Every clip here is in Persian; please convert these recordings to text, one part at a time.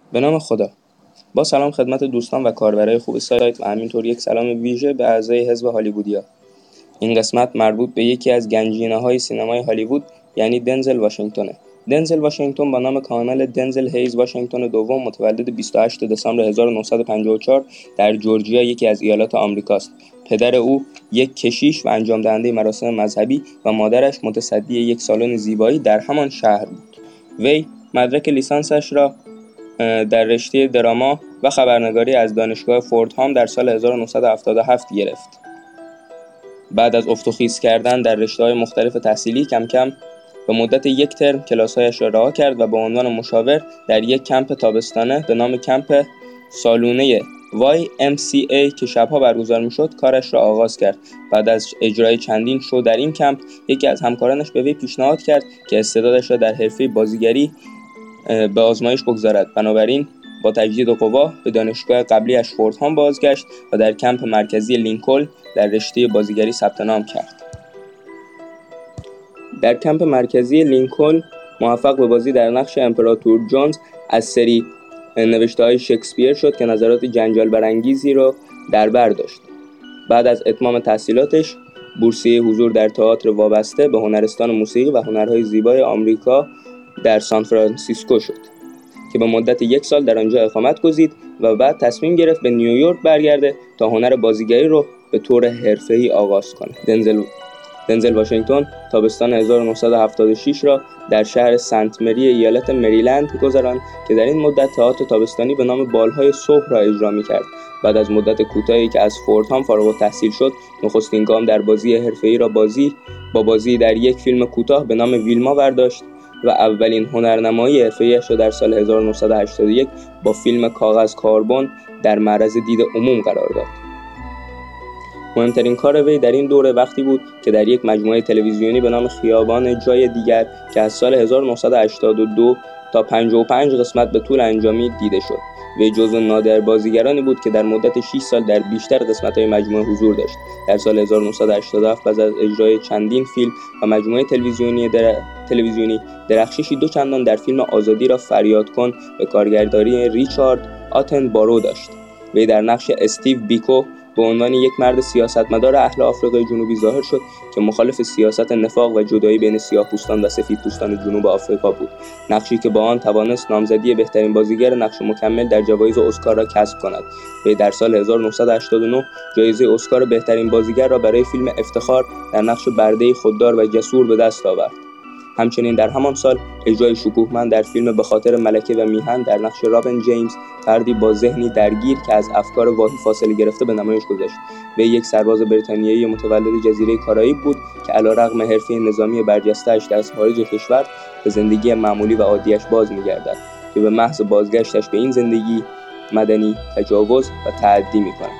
به نام خدا. با سلام خدمت دوستان و کاربرای خوب سایت و همینطور یک سلام ویژه به اعضای حزب هالیوودیا. این قسمت مربوط به یکی از گنجینه‌های سینمای هالیوود یعنی دنزل واشنگتونه. دنزل واشنگتن با نام کامل دنزل هیز واشنگتن دوم متولد 28 دسامبر 1954 در جورجیا یکی از ایالات آمریکاست. پدر او یک کشیش و انجام دهنده مراسم مذهبی و مادرش متصدی یک سالن زیبایی در همان شهر بود. وی مدرک لیسانسش را در رشته دراما و خبرنگاری از دانشگاه فوردهام در سال 1977 گرفت. بعد از افت و خیز کردن در رشته‌های مختلف تحصیلی کم کم به مدت یک ترم کلاس‌هایش را رها کرد و به عنوان مشاور در یک کمپ تابستانه به نام کمپ سالونه YMCA که شب‌ها برگزار می‌شد کارش را آغاز کرد. بعد از اجرای چندین شو در این کمپ یکی از همکارانش به وی پیشنهاد کرد که استعدادش را در حرفه بازیگری به آزمایش بگذارد. بنابراین با تجدید قوا به دانشگاه قبلیش فوردهام بازگشت و در کمپ مرکزی لینکلن در رشته بازیگری ثبت نام کرد. در کمپ مرکزی لینکلن موفق به بازی در نقش امپراتور جونز از سری نوشته‌های شکسپیر شد که نظرات جنجال برانگیزی را در بر داشت. بعد از اتمام تحصیلاتش بورسیه حضور در تئاتر وابسته به هنرستان موسیقی و هنرهای زیبای آمریکا در سان فرانسیسکو شد که به مدت 1 سال در آنجا اقامت گزید و بعد تصمیم گرفت به نیویورک برگرده تا هنر بازیگری رو به طور حرفه‌ای آغاز کنه. دنزل واشنگتن تابستان 1976 را در شهر سنت مری ایالت مریلند گذراند که در این مدت تئاتر تابستانی به نام بالهای صبح را اجرا می‌کرد. بعد از مدت کوتاهی که از فوردهام فارغ التحصیل شد، نخستین گام در بازی حرفه‌ای را با بازی در یک فیلم کوتاه به نام ویلما برداشت و اولین هنرنمایی حرفه‌ایش را در سال 1981 با فیلم کاغذ کاربن در معرض دید عموم قرار داد. مهمترین کار وی در این دوره وقتی بود که در یک مجموعه تلویزیونی به نام خیابان جای دیگر که از سال 1982 تا 55 قسمت به طول انجامید دیده شد. وی جزو نادر بازیگرانی بود که در مدت 6 سال در بیشتر قسمت‌های مجموعه حضور داشت. در سال 1987 بعد از اجرای چندین فیلم و مجموعه تلویزیونی درخششی دوچندان در فیلم آزادی را فریاد کن به کارگردانی ریچارد آتنبارو داشت. وی در نقش استیو بیکو به عنوان یک مرد سیاستمدار اهل آفریقای جنوبی ظاهر شد که مخالف سیاست نفاق و جدایی بین سیاه‌پوستان و سفیدپوستان جنوب آفریقا بود. نقشی که با آن توانست نامزدی بهترین بازیگر نقش مکمل در جوایز اسکار را کسب کند. وی در سال 1989 جایزه اسکار بهترین بازیگر را برای فیلم افتخار در نقش برده خوددار و جسور به دست آورد. همچنین در همان سال اجرای شکوهمند در فیلم به خاطر ملکه و میهن در نقش رابن جیمز، فردی با ذهنی درگیر که از افکار واهی فاصله گرفته به نمایش گذاشت. وی یک سرباز بریتانیایی متولد جزیره کارائیب بود که علیرغم حرفه نظامی برجسته‌اش در خارج کشور به زندگی معمولی و عادیش باز می‌گردد که به محض بازگشتش به این زندگی مدنی تجاوز و تعدی می‌کند.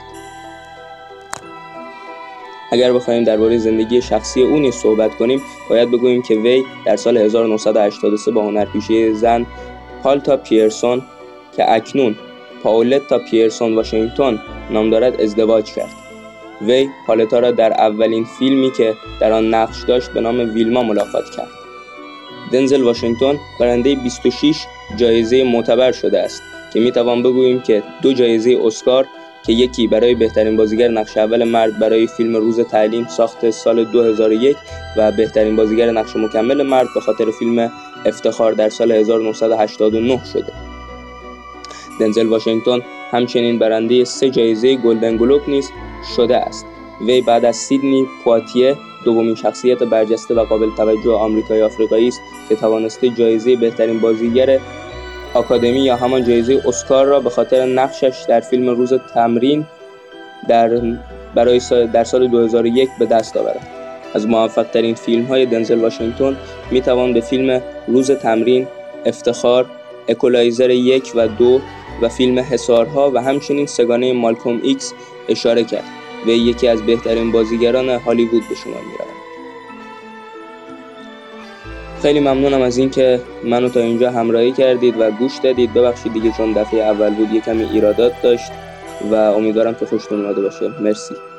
اگر بخوایم درباره زندگی شخصی او نیز صحبت کنیم، باید بگوییم که وی در سال 1983 با هنرپیشه زن پالتا پیرسون که اکنون پاولتا پیرسون واشنگتن نام دارد ازدواج کرد. وی پالتا را در اولین فیلمی که در آن نقش داشت به نام ویلما ملاقات کرد. دنزل واشنگتن برنده 26 جایزه معتبر شده است که میتوان بگوییم که 2 جایزه اسکار که یکی برای بهترین بازیگر نقش اول مرد برای فیلم روز تعلیم ساخت سال 2001 و بهترین بازیگر نقش مکمل مرد به خاطر فیلم افتخار در سال 1989 شده. دنزل واشنگتن همچنین برنده 3 جایزه گلدن گلوب نیز شده است. وی بعد از سیدنی پواتیه دومین شخصیت برجسته و قابل توجه آمریکایی آفریقایی است که توانسته جایزه بهترین بازیگر آکادمی یا همان جایزه اسکار را به خاطر نقشش در فیلم روز تمرین در سال 2001 به دست آورد. از موفق‌ترین فیلم‌های دنزل واشنگتن می‌توان به فیلم روز تمرین، افتخار، اکولایزر 1 و 2 و فیلم حصارها و همچنین سگانه مالکوم ایکس اشاره کرد. وی یکی از بهترین بازیگران هالیوود به شمار می‌رود. خیلی ممنونم از این که منو تا اینجا همراهی کردید و گوش دادید. ببخشید دیگه چون دفعه اول بود یه کمی ایرادات داشت و امیدوارم که خوشتون اومده باشه. مرسی.